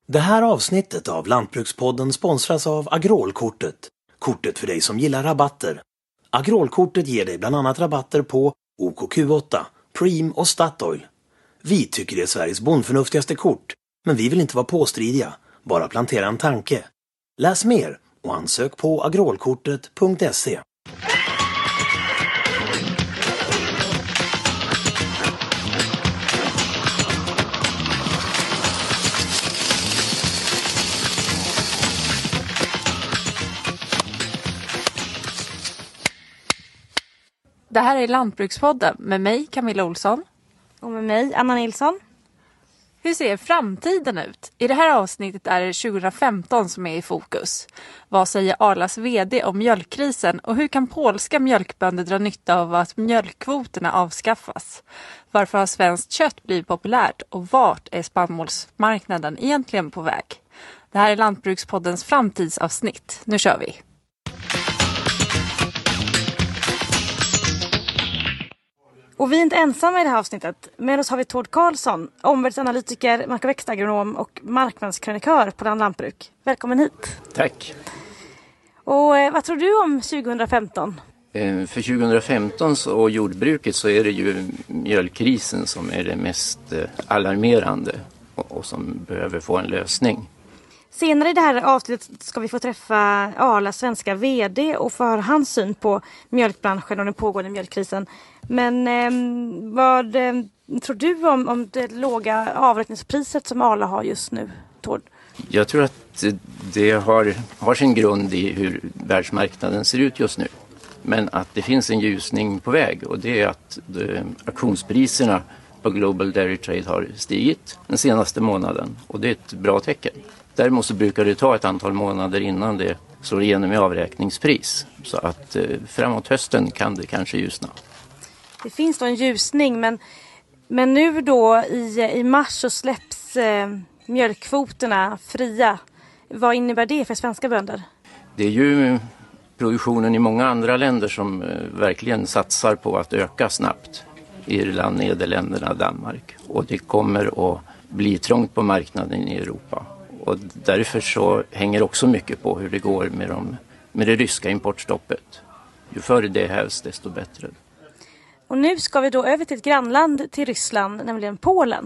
Det här avsnittet av Lantbrukspodden sponsras av Agrolkortet. Kortet för dig som gillar rabatter. Agrolkortet ger dig bland annat rabatter på OKQ8, Preem och Statoil. Vi tycker det är Sveriges bondförnuftigaste kort, men vi vill inte vara påstridiga, bara plantera en tanke. Läs mer och ansök på agrolkortet.se. Det här är Lantbrukspodden med mig Camilla Olsson. Och med mig Anna Nilsson. Hur ser framtiden ut? I det här avsnittet är det 2015 som är i fokus. Vad säger Arlas vd om mjölkkrisen och hur kan polska mjölkbönder dra nytta av att mjölkkvoterna avskaffas? Varför har svenskt kött blivit populärt och vart är spannmålsmarknaden egentligen på väg? Det här är Lantbrukspoddens framtidsavsnitt. Nu kör vi! Och vi är inte ensamma i det här avsnittet. Med oss har vi Tord Karlsson, omvärldsanalytiker, mark- och växtagronom och marknadskrönikör på Land Lantbruk. Välkommen hit. Tack. Och vad tror du om 2015? För 2015 och jordbruket så är det ju mjölkkrisen som är det mest alarmerande och som behöver få en lösning. Senare i det här avsnittet ska vi få träffa Arlas svenska vd och få höra hans syn på mjölkbranschen och den pågående mjölkkrisen. Men vad tror du om det låga avräkningspriset som Arla har just nu, Tord? Jag tror att det har sin grund i hur världsmarknaden ser ut just nu. Men att det finns en ljusning på väg och det är att auktionspriserna på Global Dairy Trade har stigit den senaste månaden och det är ett bra tecken. Däremot så brukar det ta ett antal månader innan det slår igenom i avräkningspris. Så att framåt hösten kan det kanske ljusna. Det finns då en ljusning men nu då i mars så släpps mjölkkvoterna fria. Vad innebär det för svenska bönder? Det är ju produktionen i många andra länder som verkligen satsar på att öka snabbt. Irland, Nederländerna, Danmark. Och det kommer att bli trångt på marknaden i Europa. Och därför så hänger också mycket på hur det går med det ryska importstoppet. Ju förr det hävs desto bättre. Och nu ska vi då över till ett grannland till Ryssland, nämligen Polen.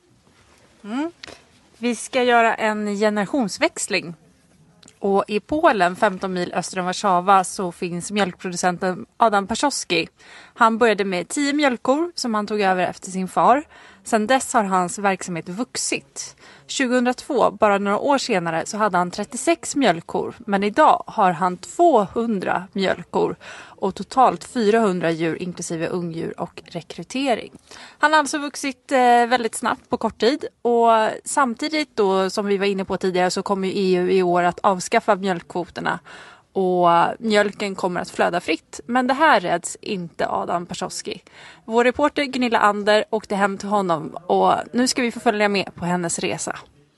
Vi ska göra en generationsväxling. Och i Polen, 15 mil öster om Warszawa, så finns mjölkproducenten Adam Paszowski. Han började med 10 mjölkkor som han tog över efter sin far. Sedan dess har hans verksamhet vuxit. 2002, bara några år senare, så hade han 36 mjölkkor. Men idag har han 200 mjölkkor och totalt 400 djur inklusive ungdjur och rekrytering. Han har alltså vuxit väldigt snabbt på kort tid. Och samtidigt då, som vi var inne på tidigare, så kommer ju EU i år att avskaffa mjölkkvoterna. Och mjölken kommer att flöda fritt. Men det här räds inte Adam Paszowski. Vår reporter Gunilla Ander åkte hem till honom. Och nu ska vi få följa med på hennes resa.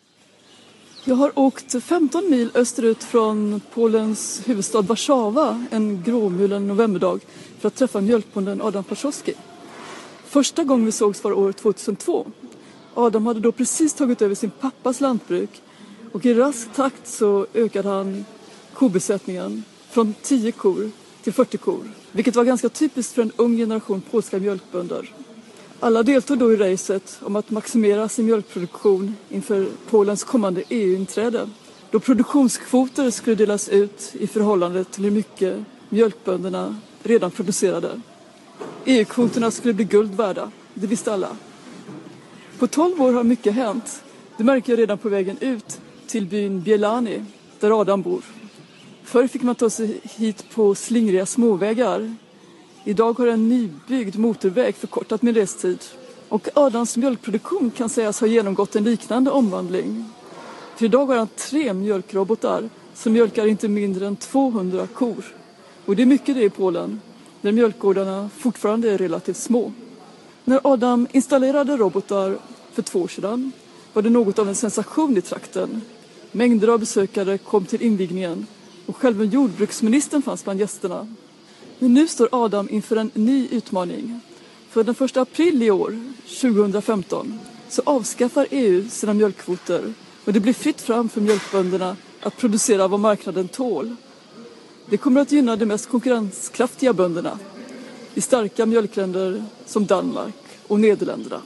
Jag har åkt 15 mil österut från Polens huvudstad Warszawa en gråmulen novemberdag för att träffa mjölkbonden Adam Paszowski. Första gången vi sågs var år 2002. Adam hade då precis tagit över sin pappas lantbruk och i rask takt så ökade han kobesättningen från 10 kor till 40 kor, vilket var ganska typiskt för en ung generation polska mjölkbönder. Alla deltog då i racet om att maximera sin mjölkproduktion inför Polens kommande EU-inträde, då produktionskvoter skulle delas ut i förhållande till hur mycket mjölkbönderna redan producerade. EU-kvoterna skulle bli guld värda, det visste alla. På 12 år har mycket hänt. Det märker jag redan på vägen ut till byn Bielany, där Adam bor. Förr fick man ta sig hit på slingriga småvägar. Idag har en nybyggd motorväg förkortat min restid. Och Adams mjölkproduktion kan sägas ha genomgått en liknande omvandling. För idag har han 3 mjölkrobotar som mjölkar inte mindre än 200 kor. Och det är mycket det i Polen, där mjölkgårdarna fortfarande är relativt små. När Adam installerade robotar för 2 år sedan var det något av en sensation i trakten. Mängder av besökare kom till invigningen och själva jordbruksministern fanns bland gästerna. Men nu står Adam inför en ny utmaning. För den 1 april i år, 2015, så avskaffar EU sina mjölkkvoter och det blir fritt fram för mjölkbönderna att producera vad marknaden tål. Det kommer att gynna de mest konkurrenskraftiga bönderna i starka mjölkländer som Danmark och Nederländerna.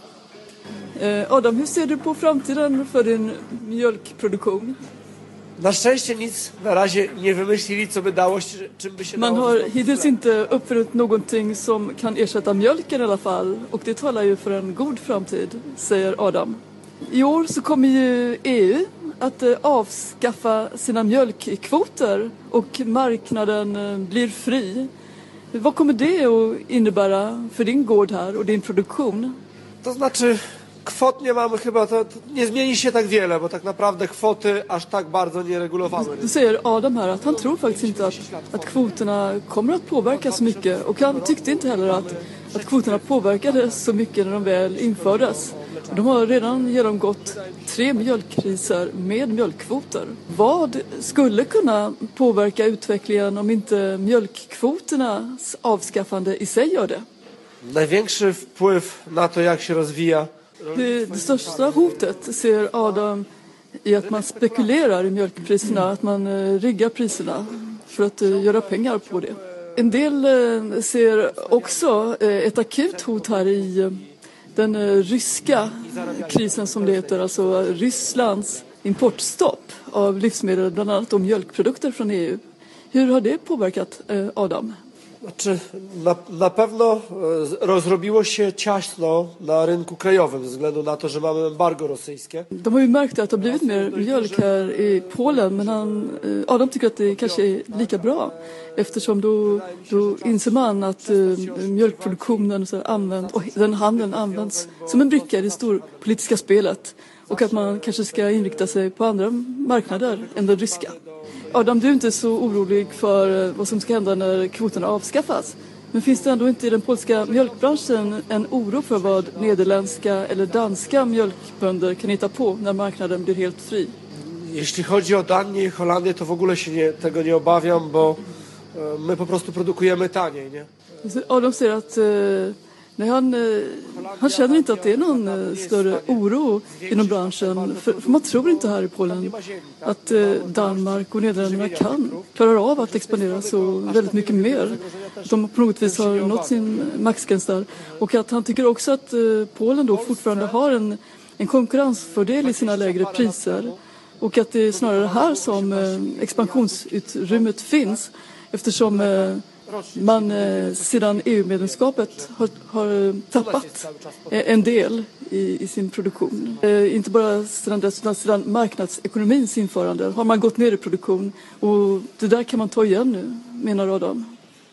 Adam, hur ser du på framtiden för din mjölkproduktion? Na szczęście nic na razie nie wymyślili, co by dało się, czym by się Man dało har zrobić. hittills inte uppfunnit någonting som kan ersätta mjölken i alla fall, och det talar ju för en god framtid, säger Adam. I år så kommer ju EU att avskaffa sina mjölkkvoter och marknaden blir fri. Vad kommer det att innebära för din gård här och din produktion? To znaczy, kwot nie mamy chyba, to nie zmieni się tak wiele, bo tak naprawdę kwoty aż tak bardzo nie regulowały. Då säger Adam här att han tror faktiskt inte att kvoterna kommer att påverka så mycket, och han tyckte inte heller att kvoterna påverkades så mycket när de väl infördes. De har redan genomgått 3 mjölkkriser med mjölkkvoter. Vad skulle kunna påverka utvecklingen om inte mjölkkvoternas avskaffande i sig gör det? Największy wpływ na to, jak się rozwija. Det största hotet ser Adam i att man spekulerar i mjölkpriserna, att man riggar priserna för att göra pengar på det. En del ser också ett akut hot här i den ryska krisen som det heter, alltså Rysslands importstopp av livsmedel, bland annat och mjölkprodukter från EU. Hur har det påverkat Adam? Znaczy, na pewno rozrobiło się ciasno na rynku krajowym ze względu na to, że mamy embargo rosyjskie. De har ju märkt att det har blivit mer mjölk här i Polen, men Adam tycker att det kanske är lika bra, eftersom då inser man att mjölkproduktionen och den handeln används som en bricka i det storpolitiska spelet, och att man kanske ska inrikta sig på andra marknader än den ryska. Adam, du är inte så orolig för vad som ska hända när kvoterna avskaffas. Men finns det ändå inte i den polska mjölkbranschen en oro för vad nederländska eller danska mjölkbönder kan hitta på när marknaden blir helt fri? Jeśli chodzi o Danię i Holandię, to w ogóle się tego nie obawiam, bo my po prostu produkujemy taniej, nie? Adam säger att han känner inte att det är någon större oro inom branschen, för man tror inte här i Polen att Danmark och Nederländerna klarar av att expandera så väldigt mycket mer. De på något vis har nått sin maxgräns där, och att han tycker också att Polen då fortfarande har en konkurrensfördel i sina lägre priser, och att det är snarare här som expansionsutrymmet finns, eftersom man sedan EU-medlemskapet har tappat en del i sin produktion. Inte bara sedan dess, utan sedan marknadsekonomins införande har man gått ner i produktion, och det där kan man ta igen nu, menar Adam.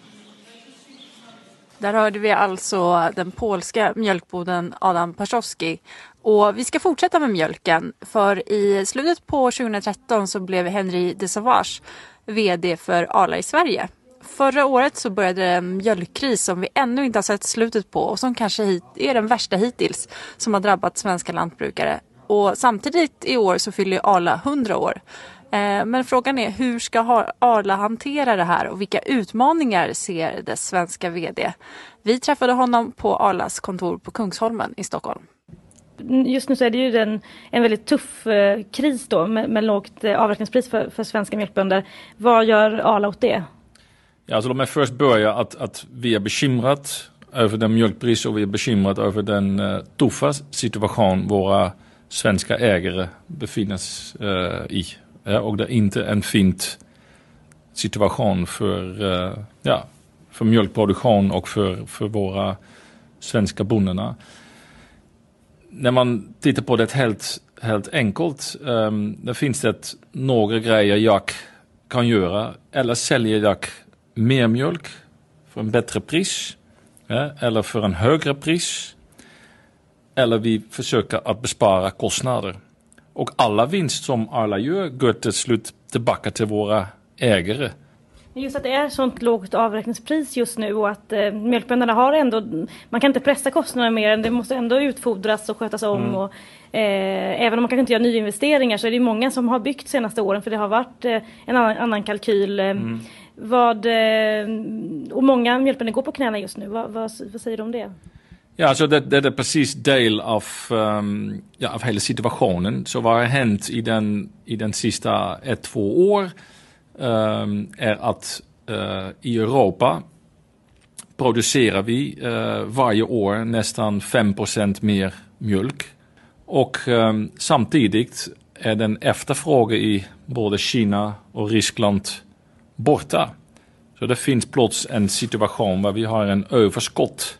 Där hörde vi alltså den polska mjölkboden Adam Paszowski. Och vi ska fortsätta med mjölken, för i slutet på 2013 så blev Henry de Sauvage vd för Arla i Sverige. Förra året så började en mjölkkris som vi ännu inte har sett slutet på, och som kanske är den värsta hittills som har drabbat svenska lantbrukare. Och samtidigt i år så fyller Arla 100 år. Men frågan är, hur ska Arla hantera det här och vilka utmaningar ser dess svenska vd? Vi träffade honom på Arlas kontor på Kungsholmen i Stockholm. Just nu så är det ju en väldigt tuff kris då med lågt avräkningspris för svenska mjölkbönder. Vad gör Arla åt det? Ja, alltså låt mig först börja att vi är bekymrat över den mjölkbrist, och vi är bekymrat över den tuffa situation våra svenska ägare befinner sig i. Ja, och det är inte en fint situation för mjölkproduktion och för våra svenska bonderna. När man tittar på det helt enkelt, det finns det några grejer jag kan göra. Eller säljer jag mer mjölk för en bättre pris, eller för en högre pris, eller vi försöker att bespara kostnader. Och alla vinst som Arla gör går till slut tillbaka till våra ägare. Just att det är sånt lågt avräkningspris just nu, och att mjölkbönderna har ändå, man kan inte pressa kostnader mer än det måste ändå utfodras och skötas om, och även om man kan inte göra nyinvesteringar så är det många som har byggt senaste åren, för det har varit en annan kalkyl. Och många mjölkbönder går på knäna just nu. Vad säger du om det? Ja, så det är precis del av hela situationen. Så vad har hänt i den sista 1-2 år är att i Europa producerar vi varje år nästan 5% mer mjölk. Och samtidigt är den efterfrågan i både Kina och Ryssland borta. Så det finns plötsligt en situation där vi har en överskott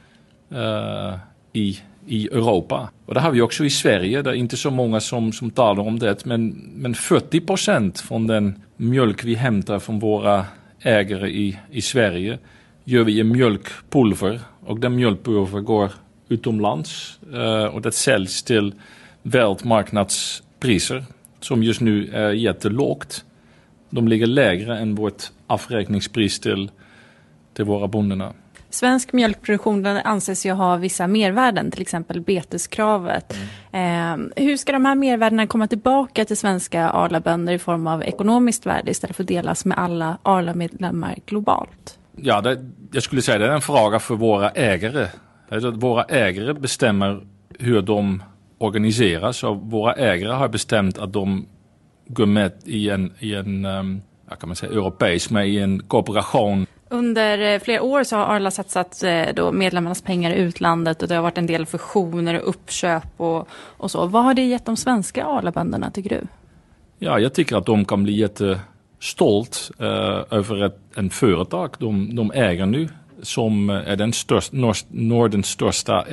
i Europa. Och det har vi också i Sverige. Det är inte så många som talar om det. Men 40% från den mjölk vi hämtar från våra ägare i Sverige gör vi i mjölkpulver. Och den mjölkpulver går utomlands. Och det säljs till världsmarknadspriser som just nu är jättelågt. De ligger lägre än vårt avräkningspris till våra bonderna. Svensk mjölkproduktion anses ju ha vissa mervärden, till exempel beteskravet. Hur ska de här mervärdena komma tillbaka till svenska Arla-bönder i form av ekonomiskt värde istället för att delas med alla Arla-medlemmar globalt? Ja, jag skulle säga det är en fråga för våra ägare. Alltså, våra ägare bestämmer hur de organiseras och våra ägare har bestämt att de går med i en kan man säga, europeisk, med i en kooperation. Under flera år så har Arla satsat då medlemmarnas pengar i utlandet och det har varit en del fusioner och uppköp och så. Vad har det gett de svenska Arla-bönderna, tycker du? Ja, jag tycker att de kan bli jättestolt över en företag de äger nu som är den Nordens största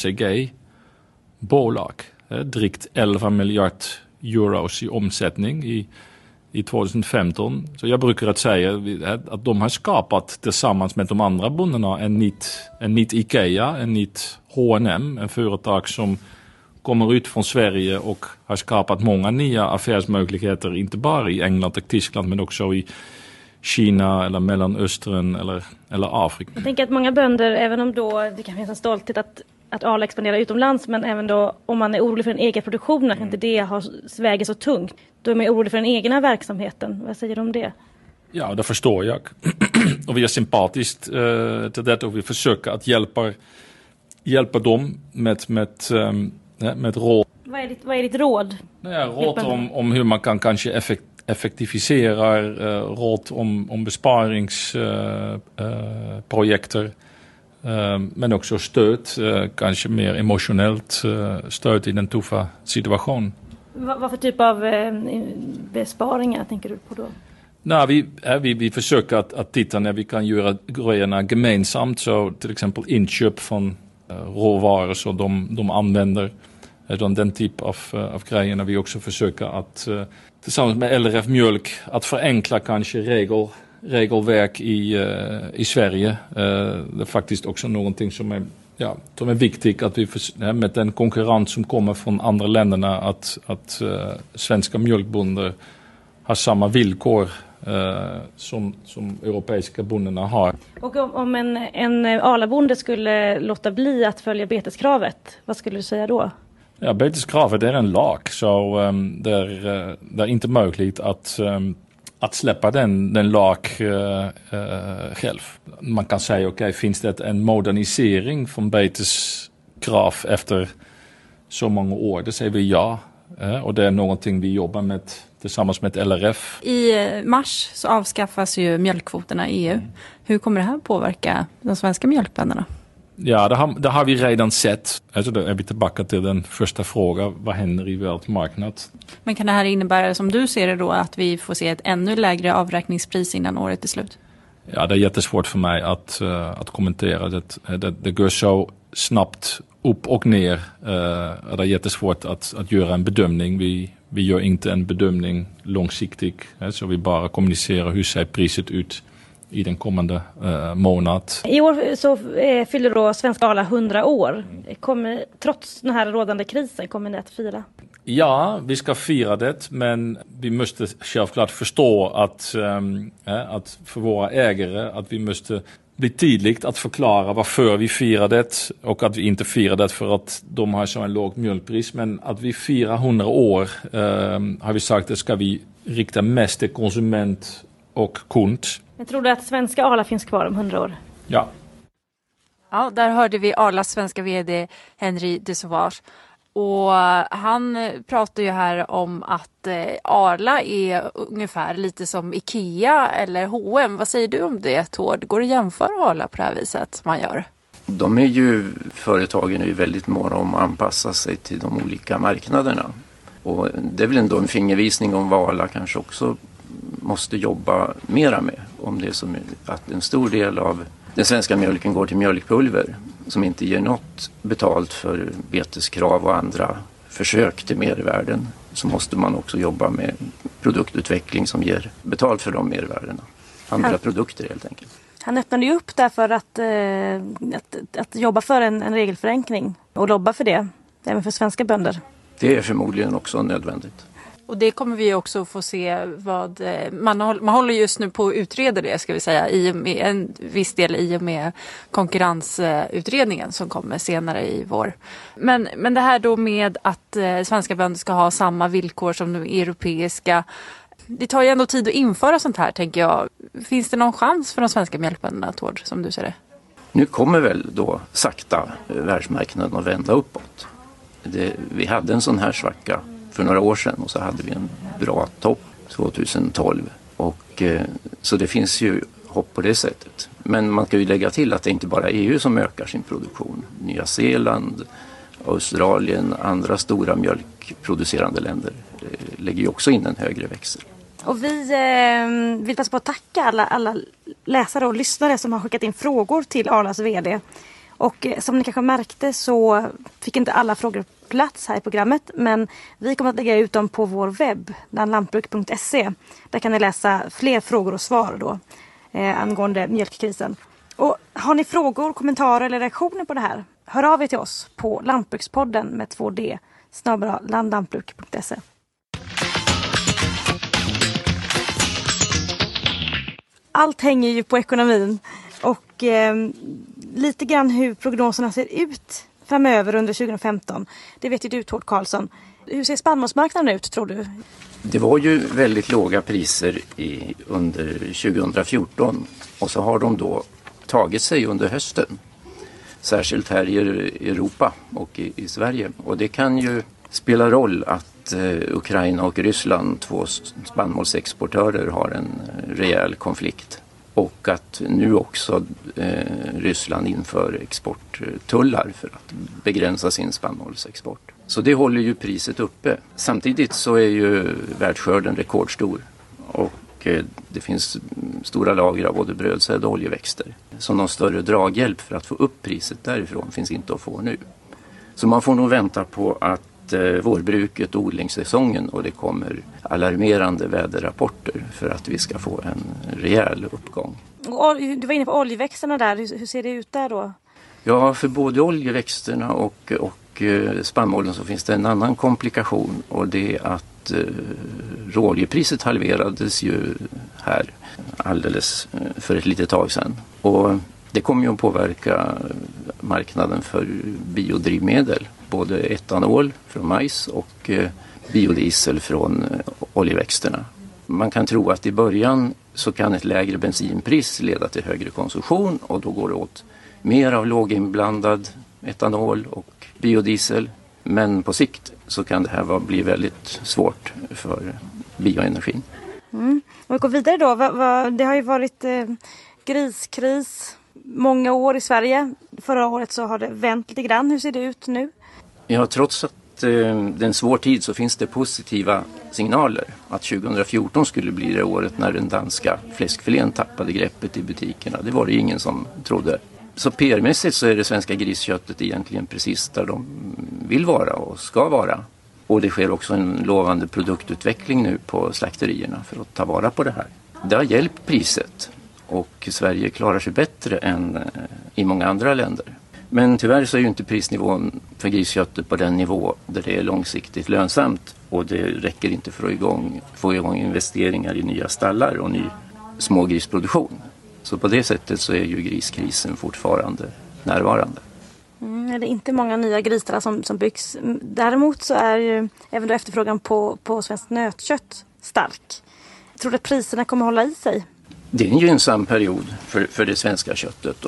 FMCG-bolag. Drygt 11 miljarder euros i omsättning i 2015. Så jag brukar säga att de har skapat tillsammans med de andra bonderna en nytt Ikea, en nytt H&M, en företag som kommer ut från Sverige och har skapat många nya affärsmöjligheter, inte bara i England och Tyskland men också i Kina eller Mellanöstern eller Afrika. Jag tänker att många bönder, även om då det kan finnas en stolthet att Arla expanderar utomlands, men även då om man är orolig för den egna produktionen, att inte det väger så tungt, då är man orolig för den egna verksamheten. Vad säger du om det? Ja, det förstår jag. Och vi är sympatiskt till det och vi försöker att hjälpa dem med råd. Vad är ditt råd? Råd om hur man kan kanske effektivisera, råd om besparingsprojekter. Men också stöd, kanske mer emotionellt stöd i den tuffa situationen. Vad för typ av besparingar tänker du på då? Vi försöker att titta när vi kan göra grejerna gemensamt. Så till exempel inköp från råvaror som de använder. Den typ av grejer. Vi också försöker att tillsammans med LRF Mjölk att förenkla kanske regelverk i Sverige. Det är faktiskt också någonting som är viktigt att vi med den konkurrens som kommer från andra länderna att svenska mjölkbönder har samma villkor som europeiska bonderna har. Och om en Arla-bonde skulle låta bli att följa beteskravet, vad skulle du säga då? Ja, beteskravet är en lag, så det är inte möjligt att släppa den lag själv. Man kan säga, finns det en modernisering från beteskrav efter så många år? Det säger vi ja. Och det är någonting vi jobbar med tillsammans med LRF. I mars så avskaffas ju mjölkkvoterna i EU. Hur kommer det här påverka de svenska mjölkbönderna? Ja, det har vi redan sett. Alltså då är vi tillbaka till den första frågan. Vad händer i världsmarknaden? Men kan det här innebära, som du ser det då, att vi får se ett ännu lägre avräkningspris innan året är slut? Ja, det är jättesvårt för mig att kommentera. Det går så snabbt upp och ner. Det är jättesvårt att göra en bedömning. Vi gör inte en bedömning långsiktigt. Så vi bara kommunicerar hur ser priset ut i den kommande månad. I år så fyller då svenska Arla 100 år. Trots den här rådande krisen, kommer ni att fira? Ja, vi ska fira det, men vi måste självklart förstå att för våra ägare att vi måste bli tydligt att förklara varför vi firar det och att vi inte firar det för att de har så en låg mjölkpris, men att vi firar 100 år har vi sagt att ska vi rikta mest till konsument och kund. Jag tror du att svenska Arla finns kvar om 100 år? Ja. Ja, där hörde vi Arlas svenska vd Henri de Sauvage. Och han pratar ju här om att Arla är ungefär lite som Ikea eller H&M. Vad säger du om det, Tord? Går det att jämföra Arla på det här viset man gör? Företagen är ju väldigt måna om att anpassa sig till de olika marknaderna. Och det är väl ändå en fingervisning om vad Arla kanske också måste jobba mera med. Om det är som att en stor del av den svenska mjölken går till mjölkpulver som inte ger något betalt för beteskrav och andra försök till mervärden, så måste man också jobba med produktutveckling som ger betalt för de mervärdena. Andra produkter helt enkelt. Han öppnade ju upp därför att jobba för en regelförenkling och lobba för det, även för svenska bönder. Det är förmodligen också nödvändigt. Och det kommer vi också få se vad man håller just nu på att utreda det, ska vi säga, i och med en viss del i och med konkurrensutredningen som kommer senare i vår. Men det här då med att svenska bönder ska ha samma villkor som de europeiska, det tar ju ändå tid att införa sånt här, tänker jag. Finns det någon chans för de svenska mjölkbönderna, Tord, som du ser det? Nu kommer väl då sakta världsmarknaden att vända uppåt. Vi hade en sån här svacka för några år sedan och så hade vi en bra topp 2012. Så det finns ju hopp på det sättet. Men man kan ju lägga till att det inte bara är EU som ökar sin produktion. Nya Zeeland, Australien, andra stora mjölkproducerande länder lägger ju också in en högre växel. Och vi vill passa på att tacka alla läsare och lyssnare som har skickat in frågor till Arlas vd. Och som ni kanske märkte så fick inte alla frågor plats här i programmet, men vi kommer att lägga ut dem på vår webb, lantbruk.se. Där kan ni läsa fler frågor och svar då angående mjölkkrisen. Och har ni frågor, kommentarer eller reaktioner på det här, hör av er till oss på lantbrukspodden med 2D @lantbruk.se. Allt hänger ju på ekonomin och lite grann hur prognoserna ser ut framöver under 2015. Det vet ju du, Tord Karlsson. Hur ser spannmålsmarknaden ut, tror du? Det var ju väldigt låga priser under 2014 och så har de då tagit sig under hösten. Särskilt här i Europa och i Sverige. Och det kan ju spela roll att Ukraina och Ryssland, två spannmålsexportörer, har en rejäl konflikt. Och att nu också Ryssland inför exporttullar för att begränsa sin spannmålsexport. Så det håller ju priset uppe. Samtidigt så är ju världsskörden rekordstor. Och det finns stora lager av både brödsäd och oljeväxter. Så någon större draghjälp för att få upp priset därifrån finns inte att få nu. Så man får nog vänta på att vårbruket och odlingssäsongen, och det kommer alarmerande väderrapporter för att vi ska få en rejäl uppgång. Du var inne på oljeväxterna där. Hur ser det ut där då? Ja, för både oljeväxterna och spannmålen så finns det en annan komplikation, och det är att råoljepriset halverades ju här alldeles för ett litet tag sedan. Och det kommer ju att påverka marknaden för biodrivmedel. Både etanol från majs och biodiesel från oljeväxterna. Man kan tro att i början så kan ett lägre bensinpris leda till högre konsumtion, och då går det åt mer av låginblandad etanol och biodiesel. Men på sikt så kan det här bli väldigt svårt för bioenergin. Om vi går vidare då. Det har ju varit griskris många år i Sverige. Förra året så har det vänt lite grann. Hur ser det ut nu? Ja, trots att det är en svår tid så finns det positiva signaler. Att 2014 skulle bli det året när den danska fläskfilén tappade greppet i butikerna. Det var det ingen som trodde. Så PR-mässigt så är det svenska grisköttet egentligen precis där de vill vara och ska vara. Och det sker också en lovande produktutveckling nu på slakterierna för att ta vara på det här. Det har hjälpt priset, och Sverige klarar sig bättre än i många andra länder. Men tyvärr så är ju inte prisnivån för grisköttet på den nivå där det är långsiktigt lönsamt, och det räcker inte för att få igång investeringar i nya stallar och ny smågrisproduktion. Så på det sättet så är ju griskrisen fortfarande närvarande. Det är inte många nya grisar som byggs. Däremot så är ju även då efterfrågan på svenskt nötkött stark. Tror du att priserna kommer hålla i sig? Det är en gynnsam period för det svenska köttet, och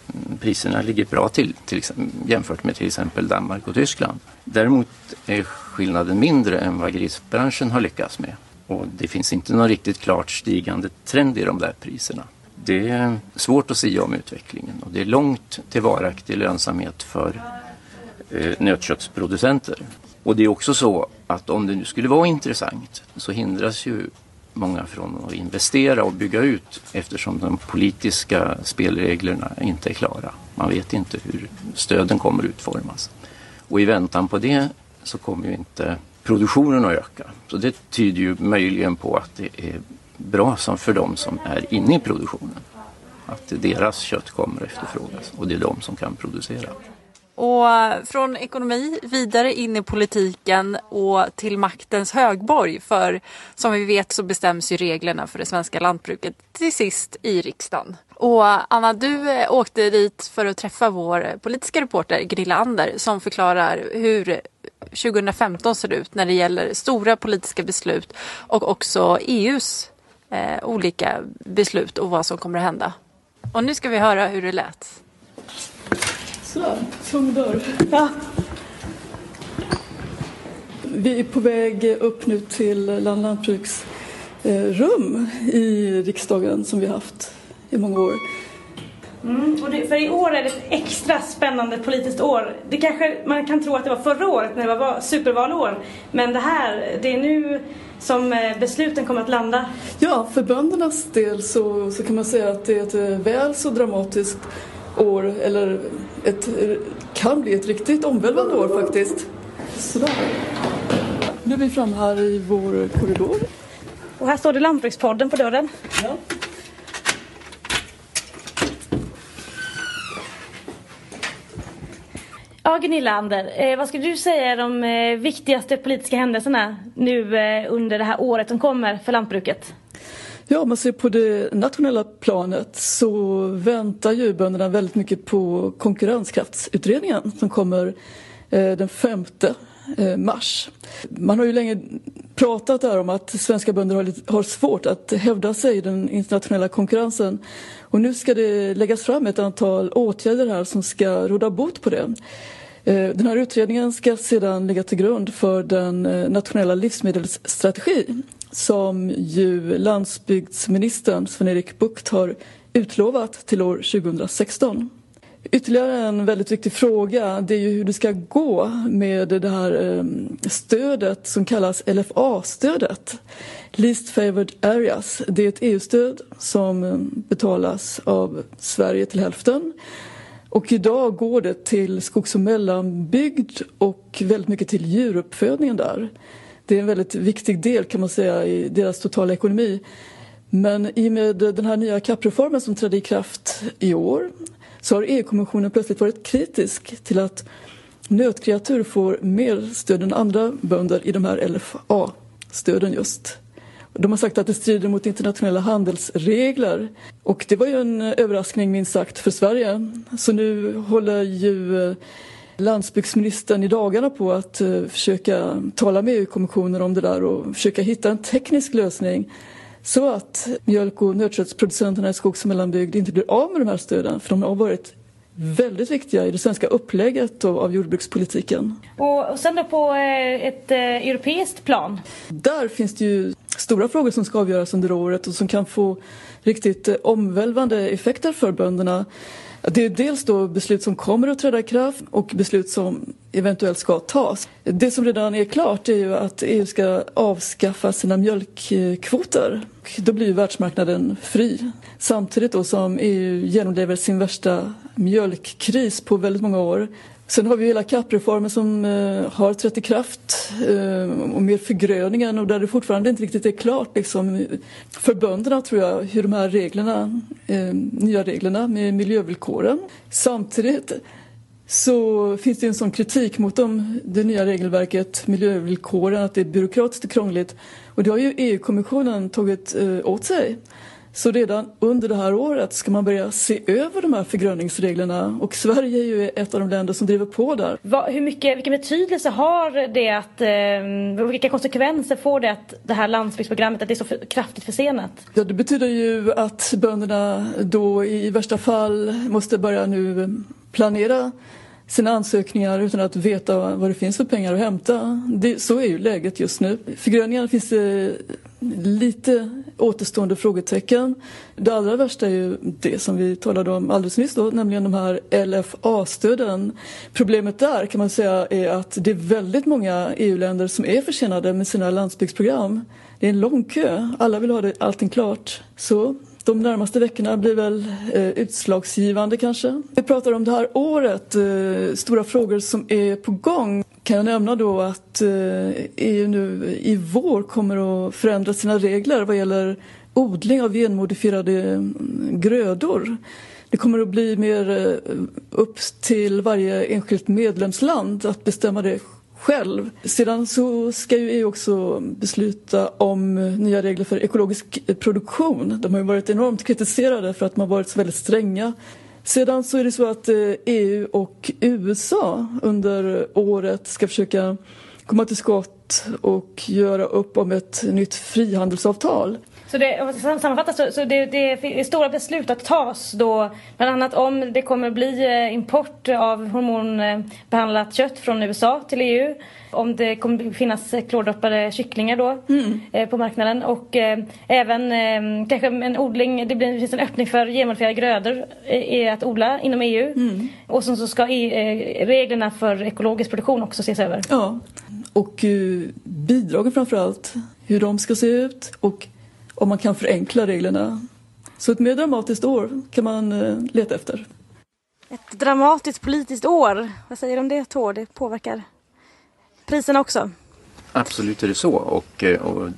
priserna ligger bra till jämfört med till exempel Danmark och Tyskland. Däremot är skillnaden mindre än vad grisbranschen har lyckats med. Och det finns inte någon riktigt klart stigande trend i de där priserna. Det är svårt att säga om utvecklingen och det är långt till varaktig lönsamhet för nötköttsproducenter. Och det är också så att om det nu skulle vara intressant så hindras ju många från att investera och bygga ut eftersom de politiska spelreglerna inte är klara. Man vet inte hur stöden kommer utformas. Och i väntan på det så kommer ju inte produktionen att öka. Så det tyder ju möjligen på att det är bra som för dem som är inne i produktionen. Att deras kött kommer efterfrågas och det är de som kan producera. Och från ekonomi vidare in i politiken och till maktens högborg. För som vi vet så bestäms ju reglerna för det svenska lantbruket till sist i riksdagen. Och Anna, du åkte dit för att träffa vår politiska reporter Gunilla Ander som förklarar hur 2015 ser ut när det gäller stora politiska beslut och också EUs olika beslut och vad som kommer att hända. Och nu ska vi höra hur det lät. Sådär, tung dörr. Ja. Vi är på väg upp nu till lantbruks rum i riksdagen som vi har haft i många år. För i år är det ett extra spännande politiskt år. Det kanske man kan tro att det var förra året när det var supervalår. Men det är nu som besluten kommer att landa. Ja, för böndernas del så kan man säga att det är ett väl så dramatiskt år, eller kan bli ett riktigt omvälvande år faktiskt. Sådär. Nu är vi fram här i vår korridor. Och här står det Lantbrukspodden på dörren. Ja. Ja, Gunilla Ander, vad skulle du säga är de viktigaste politiska händelserna nu under det här året som kommer för lantbruket? Ja, om man ser på det nationella planet så väntar ju bönderna väldigt mycket på konkurrenskraftsutredningen som kommer den 5 mars. Man har ju länge pratat där om att svenska bönder har svårt att hävda sig i den internationella konkurrensen. Och nu ska det läggas fram ett antal åtgärder här som ska råda bot på det. Den här utredningen ska sedan ligga till grund för den nationella livsmedelsstrategi som ju landsbygdsministern Sven-Erik Bucht har utlovat till år 2016. Ytterligare en väldigt viktig fråga, det är ju hur det ska gå med det här stödet som kallas LFA-stödet. Least Favored Areas. Det är ett EU-stöd som betalas av Sverige till hälften. Och idag går det till skogs- och mellanbygd och väldigt mycket till djuruppfödningen där. Det är en väldigt viktig del kan man säga i deras totala ekonomi. Men i och med den här nya CAP-reformen som trädde i kraft i år så har EU-kommissionen plötsligt varit kritisk till att nötkreatur får mer stöd än andra bönder i de här LFA-stöden just. De har sagt att det strider mot internationella handelsregler och det var ju en överraskning minst sagt för Sverige. Så nu håller ju landsbygdsministern i dagarna på att försöka tala med EU-kommissionen om det där och försöka hitta en teknisk lösning så att mjölk- och nötköttsproducenterna i skogs- och mellanbygd inte blir av med de här stöden för de har varit väldigt viktiga i det svenska upplägget av jordbrukspolitiken. Och sen då på ett europeiskt plan? Där finns det ju stora frågor som ska avgöras under året och som kan få riktigt omvälvande effekter för bönderna. Det är dels då beslut som kommer att träda i kraft och beslut som eventuellt ska tas. Det som redan är klart är ju att EU ska avskaffa sina mjölkkvoter. Då blir världsmarknaden fri. Samtidigt då som EU genomlever sin värsta mjölkkris på väldigt många år. Sen har vi hela CAP-reformen som har trätt i kraft och med förgröningen och där det fortfarande inte riktigt är klart liksom, för bönderna tror jag hur de här reglerna, nya reglerna med miljövillkoren. Samtidigt så finns det en sån kritik mot det nya regelverket, miljövillkoren, att det är byråkratiskt och krångligt. Och det har ju EU-kommissionen tagit åt sig. Så redan under det här året ska man börja se över de här förgröningsreglerna och Sverige är ju ett av de länder som driver på där. Vilken betydelse har det vilka konsekvenser får det att det här landsbygdsprogrammet att det är så kraftigt försenat? Ja, det betyder ju att bönderna då i värsta fall måste börja nu planera sina ansökningar utan att veta vad det finns för pengar att hämta. Så är ju läget just nu. Förgröningen finns det lite återstående frågetecken. Det allra värsta är ju det som vi talade om alldeles nyss då, nämligen de här LFA-stöden. Problemet där kan man säga är att det är väldigt många EU-länder som är försenade med sina landsbygdsprogram. Det är en lång kö. Alla vill ha allting klart. Så de närmaste veckorna blir väl utslagsgivande kanske. Vi pratar om det här året, stora frågor som är på gång. Kan jag nämna då att EU nu i vår kommer att förändra sina regler vad gäller odling av genmodifierade grödor. Det kommer att bli mer upp till varje enskilt medlemsland att bestämma det själv. Sedan så ska ju EU också besluta om nya regler för ekologisk produktion. De har ju varit enormt kritiserade för att de har varit så väldigt stränga. Sedan så är det så att EU och USA under året ska försöka komma till skott och göra upp om ett nytt frihandelsavtal. Så det sammanfattas så det är stora beslut att tas då, bland annat om det kommer att bli import av hormonbehandlat kött från USA till EU, om det kommer att finnas klordoppade kycklingar då på marknaden och även kanske en odling, finns en öppning för genmodifierade grödor att odla inom EU och så ska reglerna för ekologisk produktion också ses över. Ja, och bidragen framförallt, hur de ska se ut och om man kan förenkla reglerna. Så ett mer dramatiskt år kan man leta efter. Ett dramatiskt politiskt år. Vad säger du om det, Tor? Det påverkar priserna också. Absolut är det så. Och det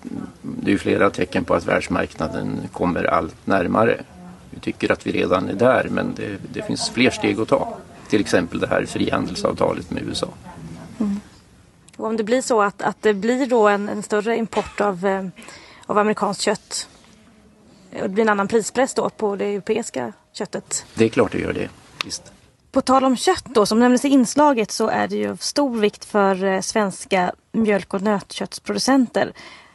är ju flera tecken på att världsmarknaden kommer allt närmare. Vi tycker att vi redan är där, men det finns fler steg att ta. Till exempel det här frihandelsavtalet med USA. Mm. Och om det blir så att det blir då en större import av amerikanskt kött. Och det blir en annan prispress då på det europeiska köttet. Det är klart det gör det, visst. På tal om kött då, som nämndes i inslaget, så är det ju av stor vikt för svenska mjölk- och nötköttsproducenter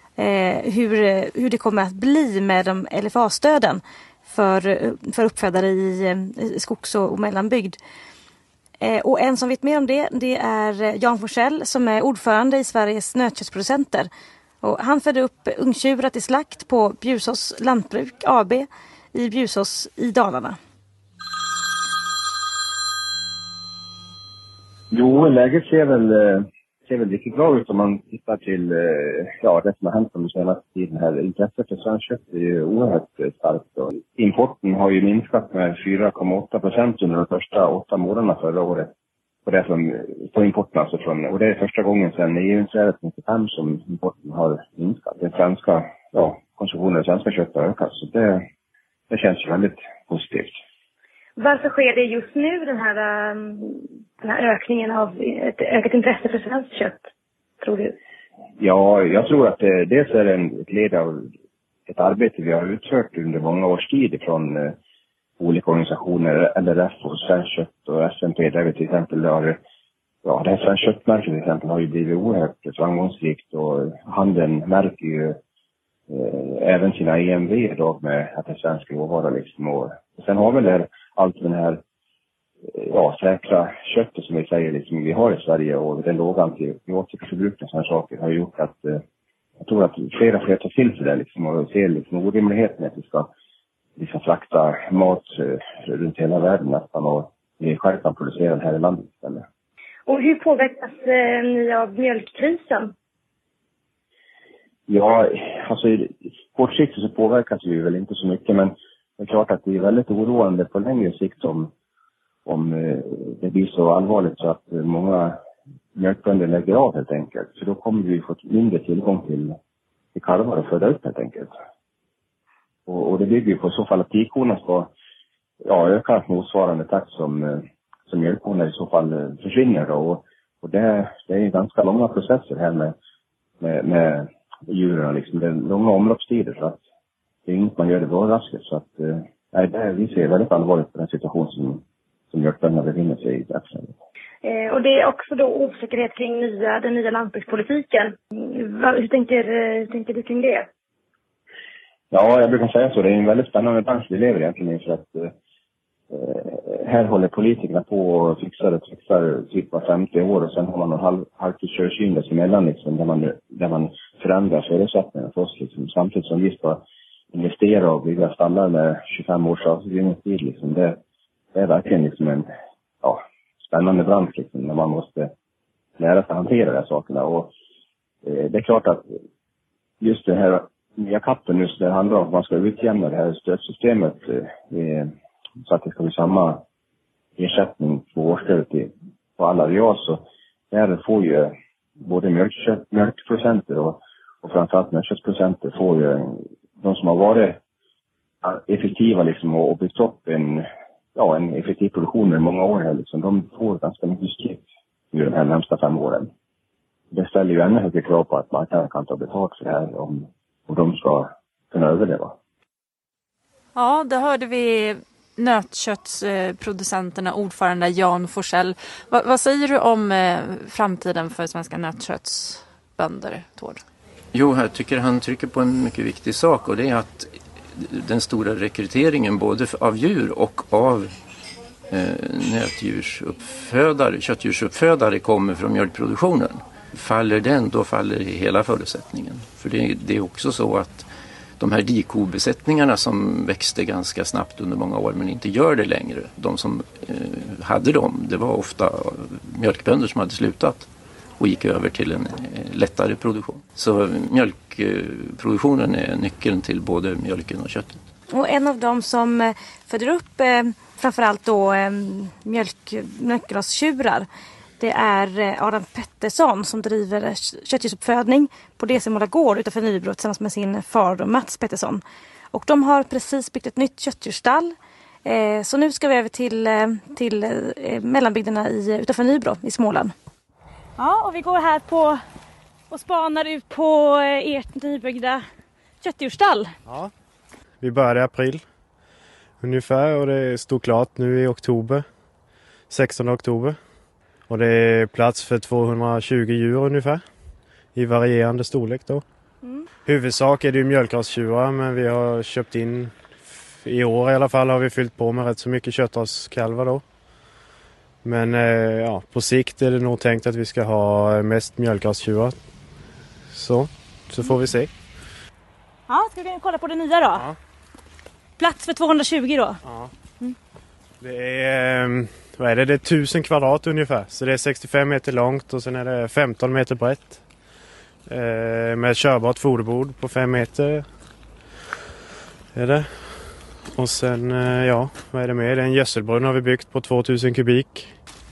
hur det kommer att bli med de LFA-stöden för uppfödare i skogs- och mellanbygd. Och en som vet mer om det är Jan Forsell som är ordförande i Sveriges nötköttsproducenter. Och han födde upp ungtjurar till slakt på Bjusås lantbruk AB i Bjusås i Dalarna. Jo, läget ser väl riktigt bra ut om man tittar till det som har hänt de senaste tiden här. Intresset för svenskt kött är ju oerhört starkt. Och importen har ju minskat med 4,8% under de första 8 månaderna förra året. På importen alltså och det är första gången sedan EU-inträdet 1995 som importen har minskat. Den svenska konsumtionen av svenska kött har ökat, så det känns ju väldigt positivt. Varför sker det just nu den här ökningen av ett ökat intresse för svenskt kött, tror du? Ja, jag tror att dels är det ett led av ett arbete vi har utfört under många års tid från olika organisationer, LRF och Svenskt kött och SMP, där vi till exempel det här Svenskt köttmärket till exempel har ju blivit oerhört framgångsrikt och handeln märker ju även sina EMV idag med att det är svensk råvara liksom. Och sen har vi där allt den här säkra köttet som vi säger liksom, vi har i Sverige och den låga antibiotikaförbrukningen och sådana saker har gjort att jag tror att fler tar till sig det liksom, och ser liksom orimligheten att vi ska frakta mat runt hela världen nästan och vi själv kan producera den här i landet istället. Och hur påverkas ni av mjölkkrisen? Ja, alltså kortsiktigt så påverkas vi väl inte så mycket, men det är klart att det är väldigt oroande på längre sikt om det blir så allvarligt så att många mjölkbönder lägger av helt enkelt. För då kommer vi få mindre tillgång till kalvar att föda upp helt enkelt. Och det bygger ju på så fall att tikorna ska öka motsvarande takt som mjölkkorna i så fall försvinner då. Och det är ganska långa processer här med djuren liksom. Det är långa omloppstider så att det är inget man gör det överraskande. Så att vi ser väldigt allvarligt på den situation som mjölkbönderna befinner sig i dagsläget. Och det är också då osäkerhet kring den nya lantbrukspolitiken. Hur tänker du kring det? Ja, jag brukar säga så. Det är en väldigt spännande bransch vi lever egentligen, för att här håller politikerna på och fixar typ var 50 år, och sen har man en halvtidsöversyn dessemellan liksom, där man förändrar förutsättningarna för oss liksom, samtidigt som vi ska investera och bygga stallar med 25 års avskrivningstid liksom. Det är verkligen liksom en spännande bransch liksom, när man måste lära sig hantera de här sakerna. Och det är klart att just det här nya kappen just det handlar om att man ska utjämna det här stödsystemet så att det ska bli samma ersättning på årsstödet på alla areal. Så där får ju både mjölkproducenter och framförallt mjölkköttproducenter får ju de som har varit effektiva liksom och byggt upp en effektiv produktion i många år här liksom, de får ganska mycket stryk i de här närmsta 5 åren. Det ställer ju ännu högre krav på att man kan ta betalt för det här om de ska kunna överleva. Ja, det hörde vi nötköttsproducenterna, ordförande Jan Forsell. Vad säger du om framtiden för svenska nötköttsbönder, Tord? Jo, jag tycker han trycker på en mycket viktig sak, och det är att den stora rekryteringen både av djur och av köttdjursuppfödare kommer från mjölkproduktionen. Faller den, då faller hela förutsättningen. För det är också så att de här dikobesättningarna som växte ganska snabbt under många år men inte gör det längre, de som hade dem, det var ofta mjölkbönder som hade slutat och gick över till en lättare produktion. Så mjölkproduktionen är nyckeln till både mjölken och köttet. Och en av dem som föder upp framförallt då mjölkgastjurar, det är Adam Pettersson som driver köttdjursuppfödning på DC gård utanför Nybro tillsammans med sin far då, Mats Pettersson. Och de har precis byggt ett nytt köttdjursstall. Så nu ska vi över till mellanbygderna utanför Nybro i Småland. Ja, och vi går här och spanar ut på ert nybyggda köttdjursstall. Ja, vi började i april ungefär och det stod klart nu i oktober, 16 oktober. Och det är plats för 220 djur ungefär i varierande storlek då. Huvudsak är det ju mjölkrastjurar, men vi har köpt in, i år i alla fall har vi fyllt på med rätt så mycket köttraskalvar då. Men på sikt är det nog tänkt att vi ska ha mest mjölkrastjurar. Så får vi se. Ja, ska vi kolla på det nya då? Ja. Plats för 220 då? Ja. Det är, det är 1000 kvadrat ungefär. Så det är 65 meter långt och sen är det 15 meter brett. Med körbart foderbord på 5 meter. Är det. Och sen, vad är det med? Det är en gödselbrunn har vi byggt på 2000 kubik.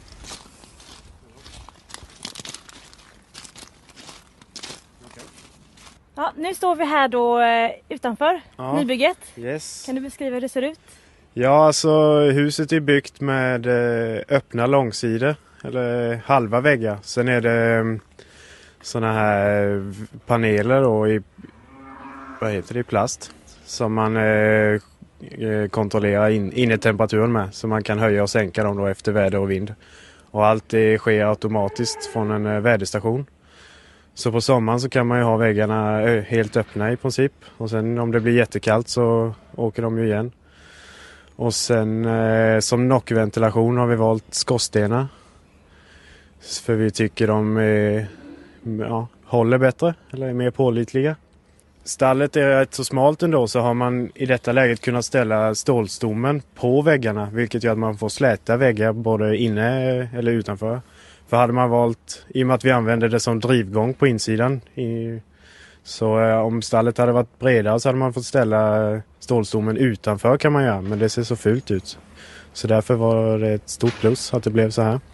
Ja, nu står vi här då utanför nybygget. Yes. Kan du beskriva hur det ser ut? Ja, alltså huset är byggt med öppna långsidor, eller halva väggar. Sen är det såna här paneler då i plast som man kontrollerar innetemperaturen med, så man kan höja och sänka dem då efter väder och vind. Och allt det sker automatiskt från en väderstation. Så på sommaren så kan man ju ha väggarna helt öppna i princip. Och sen om det blir jättekallt så åker de ju igen. Och sen som nockventilation har vi valt skorstenar. För vi tycker de håller bättre eller är mer pålitliga. Stallet är rätt så smalt ändå, så har man i detta läget kunnat ställa stålstommen på väggarna. Vilket gör att man får släta väggar både inne eller utanför. För hade man valt, i och med att vi använder det som drivgång på insidan. Så om stallet hade varit bredare så hade man fått ställa stålstommen utanför kan man göra. Men det ser så fult ut. Så därför var det ett stort plus att det blev så här.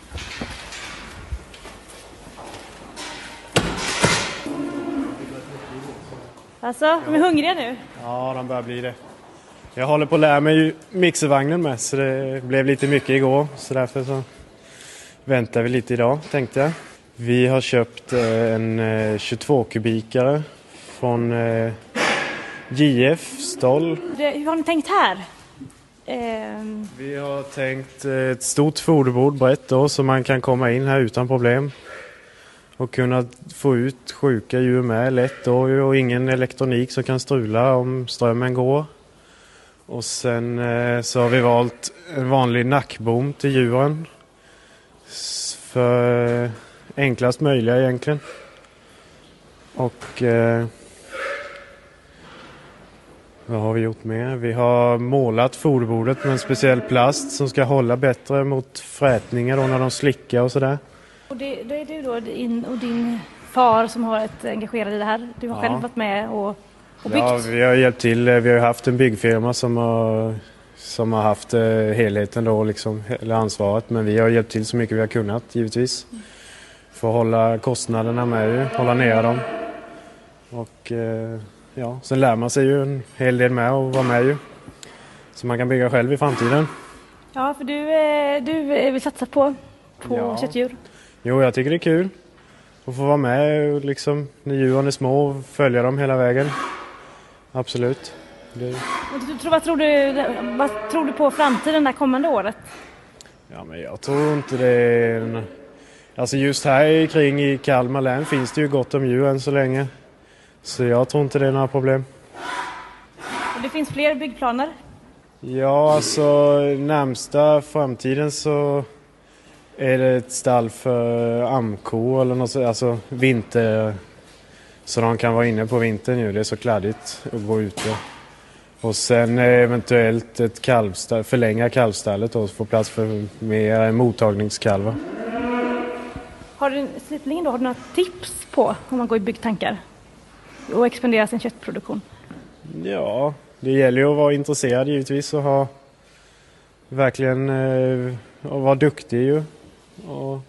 Alltså, de är hungriga nu? Ja, de börjar bli det. Jag håller på att lära mig mixervagnen med, så det blev lite mycket igår. Så därför så väntar vi lite idag, tänkte jag. Vi har köpt en 22-kubikare från JF, Stoll. Hur har ni tänkt här? Vi har tänkt ett stort foderbord brett då, så man kan komma in här utan problem. Och kunna få ut sjuka djur med lätt då, och ingen elektronik som kan strula om strömmen går. Och sen så har vi valt en vanlig nackbom till djuren. För enklast möjliga egentligen. Och vad har vi gjort mer? Vi har målat foderbordet med en speciell plast som ska hålla bättre mot frätningar då när de slickar och sådär. Och det är du då och din far som har varit engagerad i det här. Du har själv varit med och byggt. Ja, vi har hjälpt till. Vi har haft en byggfirma som har haft helheten då, liksom, eller ansvaret. Men vi har hjälpt till så mycket vi har kunnat, givetvis. För att hålla kostnaderna med, hålla ner dem. Och sen lär man sig ju en hel del med och vara med ju. Så man kan bygga själv i framtiden. Ja, för du vill satsa på köttdjur. Jo, jag tycker det är kul att få vara med liksom, när djuren är små och följa dem hela vägen. Absolut. Vad tror du på framtiden det kommande året? Ja, men jag tror inte det. Alltså just här kring i Kalmar län finns det ju gott om djur än så länge. Så jag tror inte det är några problem. Och det finns fler byggplaner? Ja, alltså närmsta framtiden så är det ett stall för amko eller något, alltså vinter, så de kan vara inne på vintern nu. Det är så kladdigt att gå ute. Och sen eventuellt ett kalvstall, förlänga kalvstallet och få plats för mer mottagningskalvar. Har du några tips på om man går i byggtankar och expanderar sin köttproduktion? Ja, det gäller ju att vara intresserad givetvis och ha verkligen och vara duktig ju. Och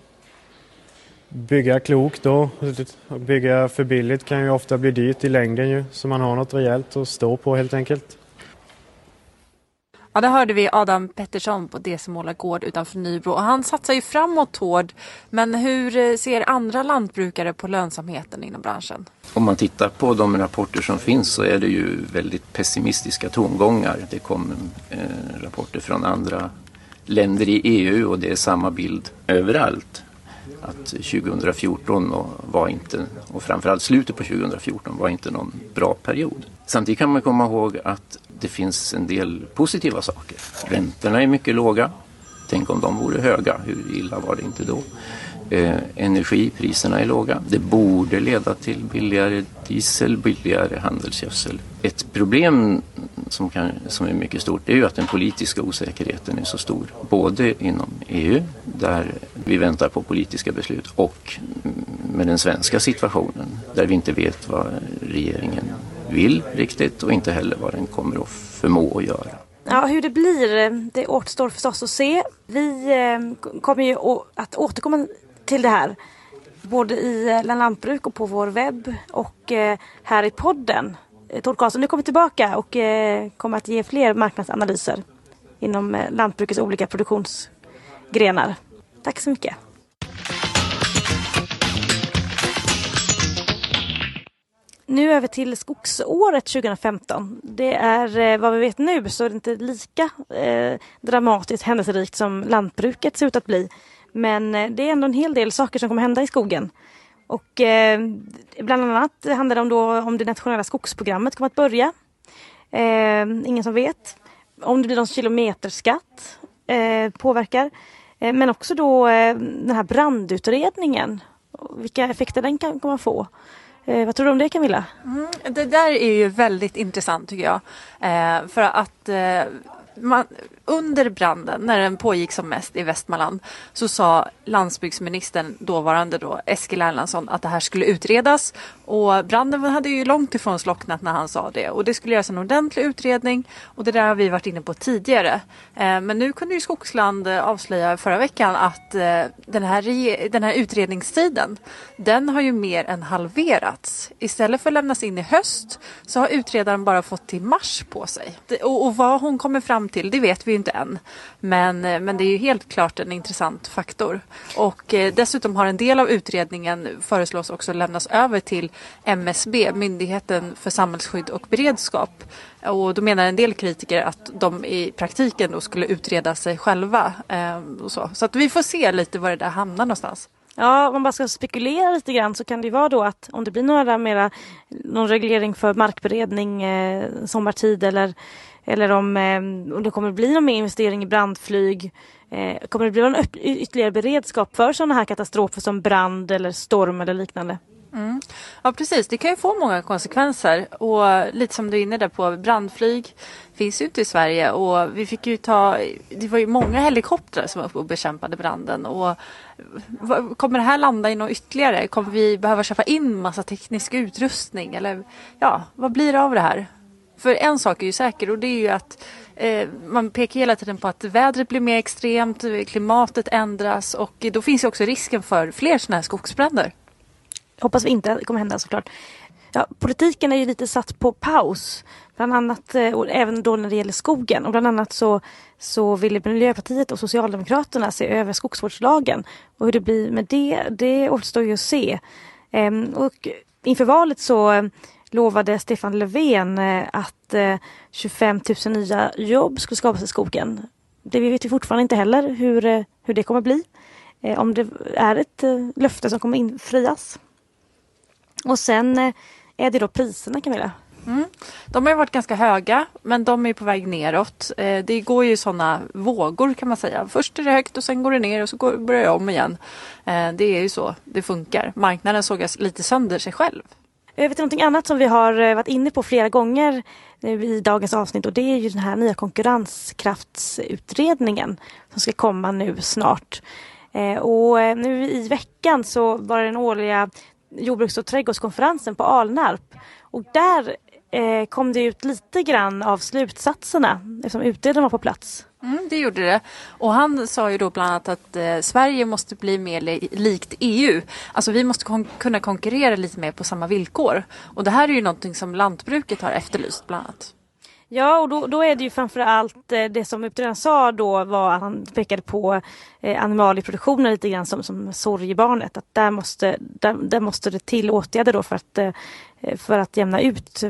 bygga klokt då. Bygga för billigt kan ju ofta bli dyrt i längden ju, så man har något rejält att stå på helt enkelt. Ja, där hörde vi Adam Pettersson på Desemåla gård utanför Nybro. Och han satsar ju framåt hård. Men hur ser andra lantbrukare på lönsamheten inom branschen? Om man tittar på de rapporter som finns så är det ju väldigt pessimistiska tongångar. Det kommer rapporter från andra länder i EU och det är samma bild överallt. Att 2014 var inte, och framförallt slutet på 2014 var inte någon bra period. Samtidigt kan man komma ihåg att det finns en del positiva saker. Räntorna är mycket låga. Tänk om de vore höga, hur illa var det inte då? Energipriserna är låga. Det borde leda till billigare diesel, billigare handelsgödsel. Ett problem som är mycket stort är ju att den politiska osäkerheten är så stor. Både inom EU, där vi väntar på politiska beslut, och med den svenska situationen, där vi inte vet vad regeringen vill riktigt och inte heller vad den kommer att förmå att göra. Ja, hur det blir, det återstår förstås att se. Vi kommer ju att återkomma till det här, både i Lantbruk och på vår webb och här i podden. Tord Karlsson, du kommer tillbaka och kommer att ge fler marknadsanalyser inom lantbrukets olika produktionsgrenar. Tack så mycket. Nu över till skogsåret 2015. Det är vad vi vet nu så är det inte lika dramatiskt händelserikt som lantbruket ser ut att bli. Men det är ändå en hel del saker som kommer hända i skogen. Och bland annat handlar det om det nationella skogsprogrammet kommer att börja. Ingen som vet. Om det blir någon kilometerskatt påverkar. Men också då den här brandutredningen. Vilka effekter den kan komma få. Vad tror du om det, Camilla? Det där är ju väldigt intressant tycker jag. För att under branden, när den pågick som mest i Västmanland, så sa landsbygdsministern, dåvarande då, Eskil Erlandsson, att det här skulle utredas. Och branden hade ju långt ifrån slocknat när han sa det. Och det skulle göras en ordentlig utredning. Och det där har vi varit inne på tidigare. Men nu kunde ju Skogsland avslöja förra veckan att den här utredningstiden, den har ju mer än halverats. Istället för att lämnas in i höst så har utredaren bara fått till mars på sig. Och vad hon kommer fram till, det vet vi ju inte än. Men det är ju helt klart en intressant faktor. Och dessutom har en del av utredningen föreslås också lämnas över till MSB, Myndigheten för samhällsskydd och beredskap. Och då menar en del kritiker att de i praktiken då skulle utreda sig själva. Och så att vi får se lite var det där hamnar någonstans. Ja, om man bara ska spekulera lite grann så kan det vara då att om det blir någon reglering för markberedning sommartid eller om det kommer bli någon mer investering i brandflyg, kommer det bli någon ytterligare beredskap för sådana här katastrofer som brand eller storm eller liknande? Mm. Ja, precis. Det kan ju få många konsekvenser och lite som du är inne där på, brandflyg finns ju inte i Sverige och vi fick ju det var ju många helikoptrar som var uppe och bekämpade branden och kommer det här landa i något ytterligare? Kommer vi behöva köpa in massa teknisk utrustning eller vad blir det av det här? För en sak är ju säker och det är ju att man pekar hela tiden på att vädret blir mer extremt, klimatet ändras och då finns ju också risken för fler sådana här skogsbränder. Hoppas vi inte kommer hända såklart. Ja, politiken är ju lite satt på paus. Bland annat, och även då när det gäller skogen. Och bland annat så vill Miljöpartiet och Socialdemokraterna se över skogsvårdslagen. Och hur det blir med det återstår ju att se. Och inför valet så lovade Stefan Löfven att 25 000 nya jobb skulle skapas i skogen. Det vet vi fortfarande inte heller hur det kommer bli. Om det är ett löfte som kommer infrias. Och sen är det då priserna, Camilla. De har ju varit ganska höga men de är på väg neråt. Det går ju sådana vågor kan man säga. Först är det högt och sen går det ner och så börjar det om igen. Det är ju så det funkar. Marknaden sågas lite sönder sig själv. Jag vet någonting annat som vi har varit inne på flera gånger i dagens avsnitt och det är ju den här nya konkurrenskraftsutredningen som ska komma nu snart. Och nu i veckan så var det den årliga jordbruks- och trädgårdskonferensen på Alnarp. Och där kom det ut lite grann av slutsatserna eftersom utredaren var på plats. Det gjorde det. Och han sa ju då bland annat att Sverige måste bli mer likt EU. Alltså vi måste kunna konkurrera lite mer på samma villkor. Och det här är ju någonting som lantbruket har efterlyst bland annat. Ja, och då är det ju framförallt det som utredaren sa då var att han pekade på animalieproduktionen lite grann som sorgebarnet. Att där måste det till åtgärder då för att jämna ut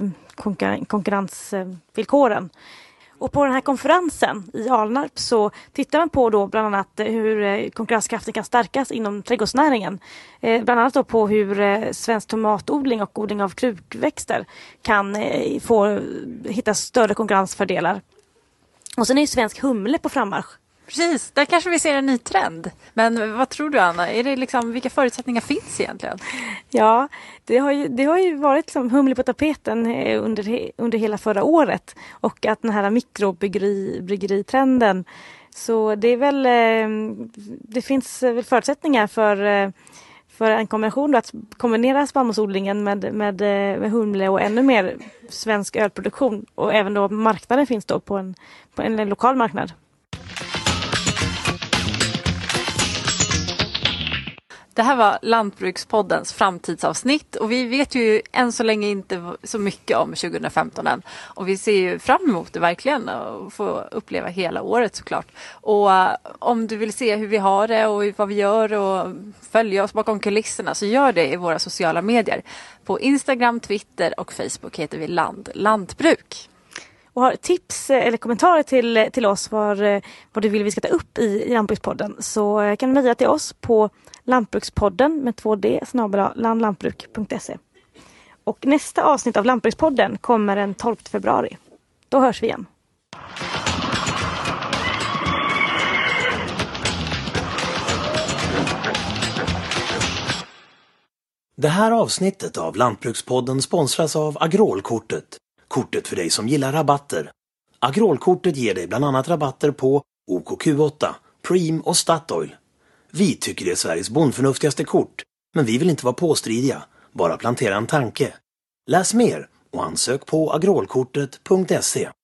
konkurrensvillkoren. Och på den här konferensen i Alnarp så tittar man på då bland annat hur konkurrenskraften kan stärkas inom trädgårdsnäringen. Bland annat då på hur svensk tomatodling och odling av krukväxter kan hitta större konkurrensfördelar. Och sen är ju svensk humle på frammarsch. Precis, där kanske vi ser en ny trend. Men vad tror du, Anna? Är det vilka förutsättningar finns egentligen? Ja, det har ju varit humle på tapeten under hela förra året. Och att den här mikrobryggeritrenden. Så det är väl, det finns väl förutsättningar för en kombination då, att kombinera spannmålsodlingen med humle och ännu mer svensk ölproduktion. Och även då marknaden finns då på en lokal marknad. Det här var Lantbrukspoddens framtidsavsnitt och vi vet ju än så länge inte så mycket om 2015 än. Och vi ser ju fram emot det verkligen och få uppleva hela året såklart. Och om du vill se hur vi har det och vad vi gör och följa oss bakom kulisserna så gör det i våra sociala medier. På Instagram, Twitter och Facebook heter vi Lantbruk. Och har tips eller kommentarer till oss vad du vill vi ska ta upp i Lantbrukspodden så kan du mejla till oss på lantbrukspodden med 2d@landlantbruk.se. Och nästa avsnitt av Lantbrukspodden kommer den 12 februari. Då hörs vi igen. Det här avsnittet av Lantbrukspodden sponsras av Agrolkortet. Kortet för dig som gillar rabatter. Agrolkortet ger dig bland annat rabatter på OKQ8, Preem och Statoil. Vi tycker det är Sveriges bondförnuftigaste kort, men vi vill inte vara påstridiga, bara plantera en tanke. Läs mer och ansök på agrolkortet.se.